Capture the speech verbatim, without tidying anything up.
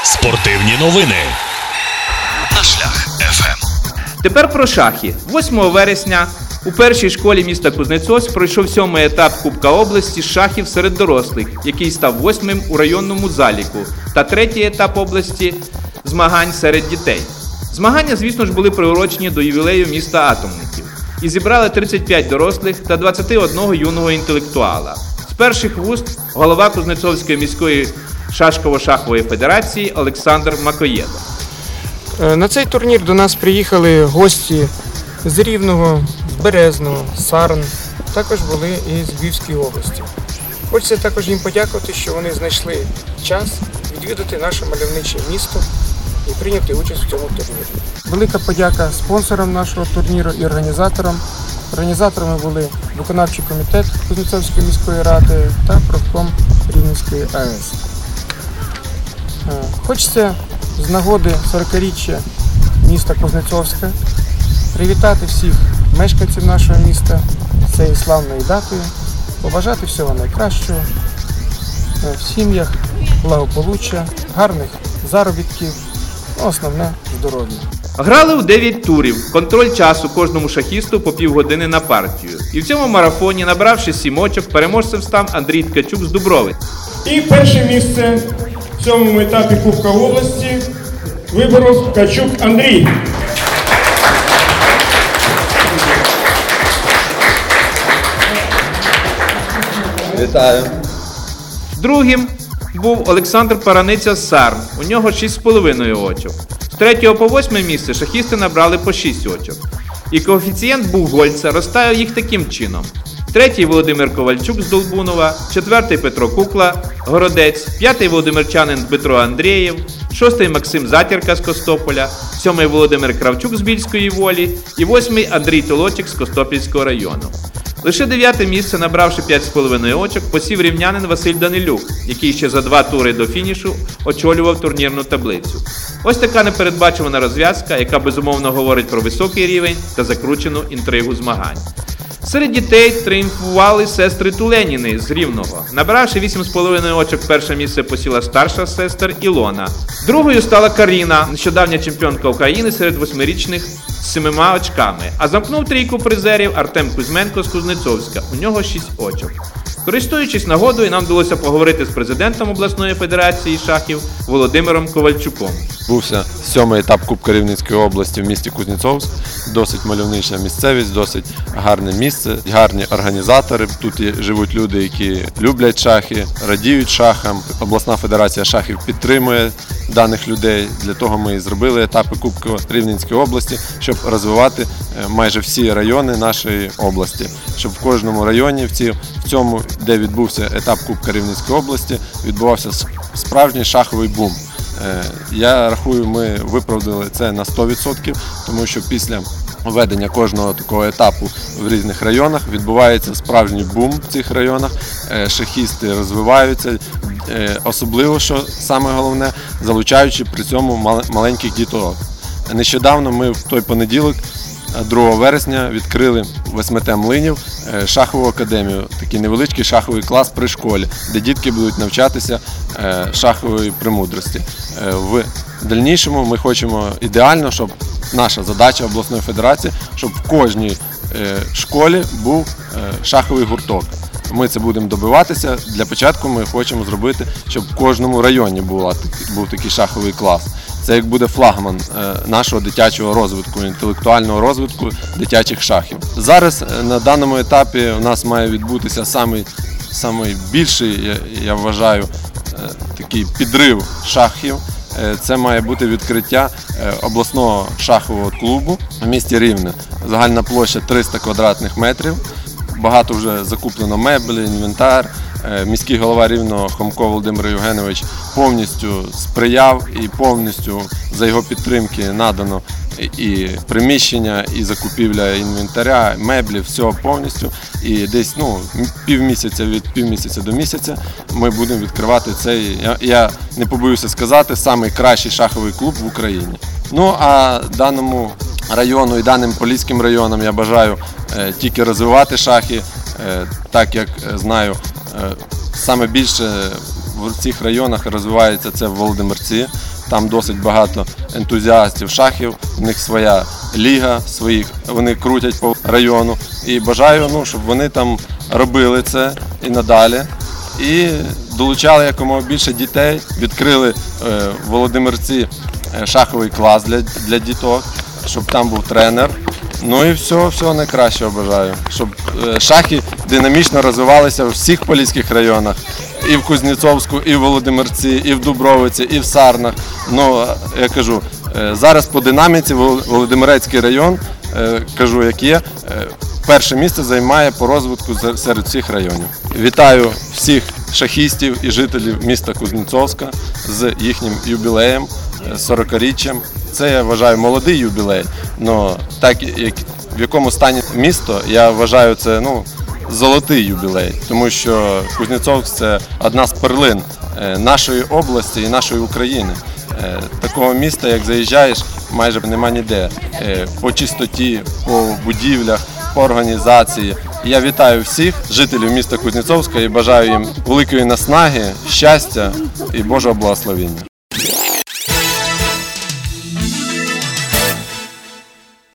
Спортивні новини на Шлях еф ем. Тепер про шахи. восьмого вересня у першій школі міста Кузнецовськ пройшов сьомий етап Кубка області з шахів серед дорослих, який став восьмим у районному заліку, та третій етап області змагань серед дітей. Змагання, звісно ж, були приурочені до ювілею міста атомників і зібрали тридцять п'ять дорослих та двадцять один юного інтелектуала. З перших вуст голова Кузнецовської міської шашково-шахової федерації Олександр Макоєдов. На цей турнір до нас приїхали гості з Рівного, з Березного, з Сарн, також були і з Львівської області. Хочеться також їм подякувати, що вони знайшли час відвідати наше мальовниче місто і прийняти участь в цьому турнірі. Велика подяка спонсорам нашого турніру і організаторам. Організаторами були виконавчий комітет Кузнецовської міської ради та профком Рівненської а е ес. Хочеться з нагоди сорокаріччя міста Кузнецовська привітати всіх мешканців нашого міста з цією славною датою, побажати всього найкращого, в сім'ях благополуччя, гарних заробітків, основне – здоров'я. Грали у дев'ять турів, контроль часу кожному шахісту по півгодини на партію. І в цьому марафоні, набравши сім очок, переможцем став Андрій Ткачук з Дубровиць. І перше місце в цьому етапі Кубка області виборов Ткачук Андрій. Вітаю. Другим був Олександр Параниця з Сарн, у нього шість з половиною очок. З третього по восьме місце шахісти набрали по шість очок. І коефіцієнт Бугольця розставив їх таким чином. Третій Володимир Ковальчук з Долбунова, четвертий Петро Кукла, Городець, п'ятий володимирчанин Дмитро Андрієв, шостий Максим Затірка з Костополя, сьомий Володимир Кравчук з Більської Волі і восьмий Андрій Толочик з Костопільського району. Лише дев'яте місце, набравши п'ять з половиною очок, посів рівнянин Василь Данилюк, який ще за два тури до фінішу очолював турнірну таблицю. Ось така непередбачувана розв'язка, яка безумовно говорить про високий рівень та закручену інтригу змагань. Серед дітей тріумфували сестри Туленіни з Рівного. Набравши вісім з половиною очок, перше місце посіла старша сестер Ілона. Другою стала Каріна, нещодавня чемпіонка України серед восьмирічних з семима очками. А замкнув трійку призерів Артем Кузьменко з Кузнецовська, у нього шість очок. Користуючись нагодою, нам вдалося поговорити з президентом обласної федерації шахів Володимиром Ковальчуком. Бувся сьомий етап Кубка Рівненської області в місті Кузнецовськ. Досить мальовнича місцевість, досить гарне місце, гарні організатори. Тут є, живуть люди, які люблять шахи, радіють шахам. Обласна федерація шахів підтримує даних людей. Для того ми і зробили етапи Кубка Рівненської області, щоб розвивати майже всі райони нашої області. Щоб в кожному районі, в, ці, в цьому, де відбувся етап Кубка Рівненської області, відбувався справжній шаховий бум. Я рахую, ми виправдали це на сто відсотків, тому що після введення кожного такого етапу в різних районах відбувається справжній бум в цих районах, шахісти розвиваються, особливо, що саме головне, залучаючи при цьому маленьких діток. Нещодавно ми в той понеділок, другого вересня, відкрили в ес ем те Млинів шахову академію, такий невеличкий шаховий клас при школі, де дітки будуть навчатися шахової премудрості. В дальнішому ми хочемо ідеально, щоб наша задача обласної федерації, щоб в кожній школі був шаховий гурток. Ми це будемо добиватися. Для початку ми хочемо зробити, щоб в кожному районі була, був такий шаховий клас. Це як буде флагман нашого дитячого розвитку, інтелектуального розвитку дитячих шахів. Зараз на даному етапі у нас має відбутися самий, самий більший, я, я вважаю, такий підрив шахів. Це має бути відкриття обласного шахового клубу в місті Рівне. Загальна площа триста квадратних метрів. Багато вже закуплено меблі, інвентар. Міський голова Рівного Хомко Володимир Євгенович повністю сприяв і повністю за його підтримки надано і приміщення, і закупівля інвентаря, меблів, всього повністю. І десь ну, півмісяця від півмісяця до місяця ми будемо відкривати цей, я, я не побоюся сказати, найкращий шаховий клуб в Україні. Ну а даному району і даним поліським районам я бажаю е, тільки розвивати шахи, е, так як е, знаю, е, саме більше в цих районах розвивається це в Володимирці. Там досить багато ентузіастів шахів, в них своя ліга, своїх, вони крутять по району. І бажаю, ну, щоб вони там робили це і надалі. І долучали якомога більше дітей, відкрили е, в Володимирці шаховий клас для, для діток, щоб там був тренер. Ну і все, все найкращого бажаю. Щоб е, шахи динамічно розвивалися в всіх поліських районах. І в Кузнєцовську, і в Володимирці, і в Дубровиці, і в Сарнах. Ну, я кажу, е, зараз по динаміці Володимирецький район, е, кажу, як є, е, перше місце займає по розвитку серед всіх районів. Вітаю всіх шахістів і жителів міста Кузнєцовська з їхнім юбілеєм, сорокаріччям. Це, я вважаю, молодий юбілей, але так, як, в якому стані місто, я вважаю, це ну, золотий юбілей, тому що Кузнєцовськ – це одна з перлин нашої області і нашої України. Такого міста, як заїжджаєш, майже нема ніде. По чистоті, по будівлях, по організації. Я вітаю всіх жителів міста Кузнєцовська і бажаю їм великої наснаги, щастя і Божого благословення.